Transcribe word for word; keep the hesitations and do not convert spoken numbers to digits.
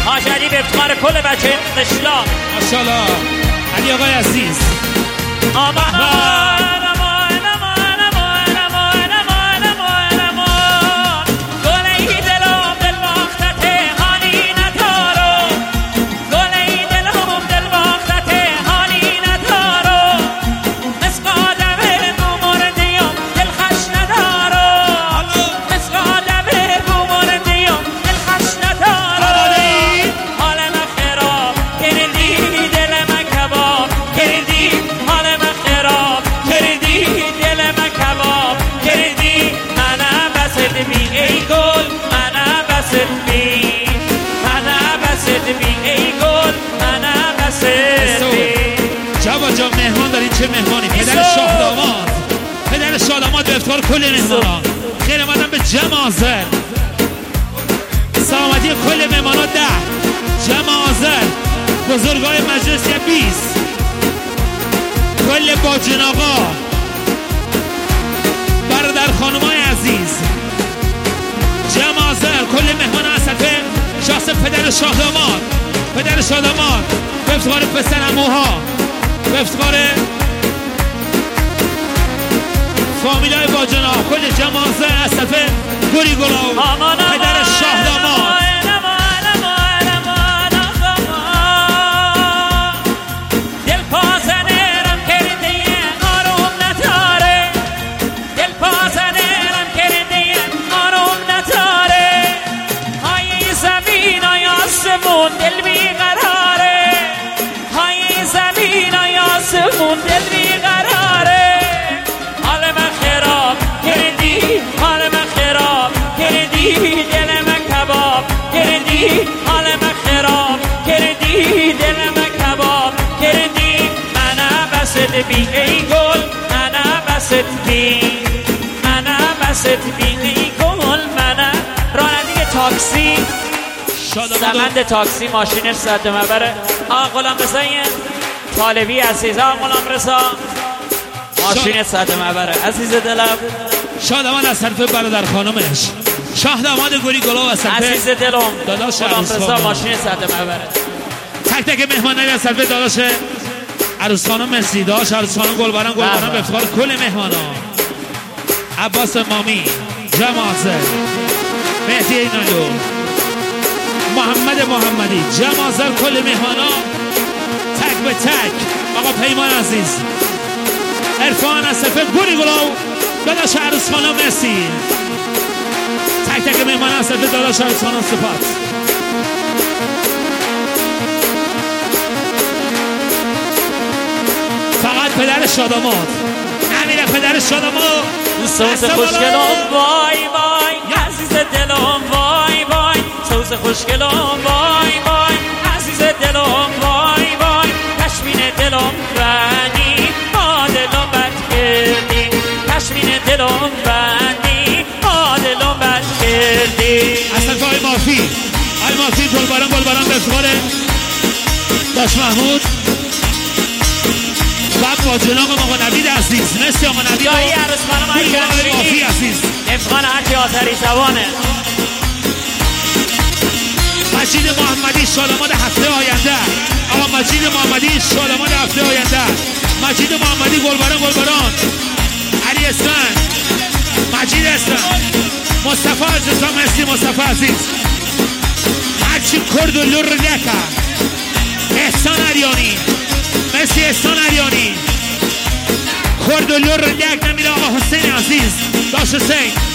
حاج علی به افتخار کل بچه قشلا. ماشاءالله علی آقای عزیز. آمان آمان آمان آمان آمان آمان آمان آمان آمان گل ای دلم دل باختت حالی ندارو، گل ای دلم دل باختت حالی ندارو، مثل آدم بو مردیم دل خش ندارو، مثل آدم بو مردیم دل خش ندارو. حال من خراب کردی دل من کباب کردی، حال من خراب کردی دل من کباب کردی. منم بست بی ای گل، منم بست بی، منم بست بی ای گل، منم بست بی. جواد جان مهمان دارین، چه مهمانی؟ پدر شاه داماد، پدر شاه داماد به افتخار کل مهمانان. خیر آمدن به جمع آذر، سلامتی کل مهمانان. ده جمع آذر، بزرگای مجلس بیست، کل باجن آقا، برادر خانمای عزیز، جمع آذر، کل مهمان اصفه شخص پدر شاه داماد، پدر شاه داماد به افتخار پسر عموها، به افتخار فامیلای باجنا، کل جمع آذر اصفه گلی گلاو، پدر شاه داماد. دل بیقراره های زمین های آسمون، دل بیقراره. حال من خراب کردی، حال من خراب کردی دل من کباب کردی، حال من خراب کردی دل من کباب کردی. منم بست بی ای گل، منم بست بی، منم بست بی ای گل، منم. راننده تاکسی سمند تاکسی ماشینش صد مبره. آقا غلام رضا طالبی عزیز، آقا غلام رضا ماشین صد مبره. عزیز دلم شاه داماد از طرف برادر خانمش، شاه داماد گلی گلاو از طرف عزیز دلم داداش غلام رضا ماشین صد مبره. تک تک مهمانای از طرف داداش عروس خانم مسی، داداش عروس خانم گلبران گلبران به افتخار کل مهمانان. عباس مامی، جمع آذر، مهدی اینالو، محمد محمدی، جمع آذر، کل مهمانان تک به تک. آقا پیمان عزیز، عرفان از طرف گلی گلاو، داداش عروس خانم مسی، تک تک مهمان از طرف داداش عروس خانم صفات. فقط پدر شاداماد نمیره، پدر شاداماد. سوز خوشگلم وای وای عزیز دلم وای وای، سوز خوشگلم وای وای عزیز دلم وای وای. پشمین دلم بندی با دلم بد کردی، پشمین دلم بندی با دلم بد کردی. اصلا که آی مافی، آی مافی گلبران گلبران به افتخار داش محمود و با جناب آقا نوید عزیز، مثل آقا نوید و جایی عروس خانم های مافی عزیز، افغان هرچی آتری زبانه. مجید محمدی شاداماد هفته آینده، آقا مجید محمدی شاداماد هفته آینده، مجید محمدی گلبران گلبران، علی اسفند، مجید اسفند، مصطفی عزیز، مرسی مصطفی عزیز، هرچی کرد و لور نکه، احسان عریانی، مرسی احسان عریانی، کرد و لور نک نمیره. آقا حسین عزیز، داش حسین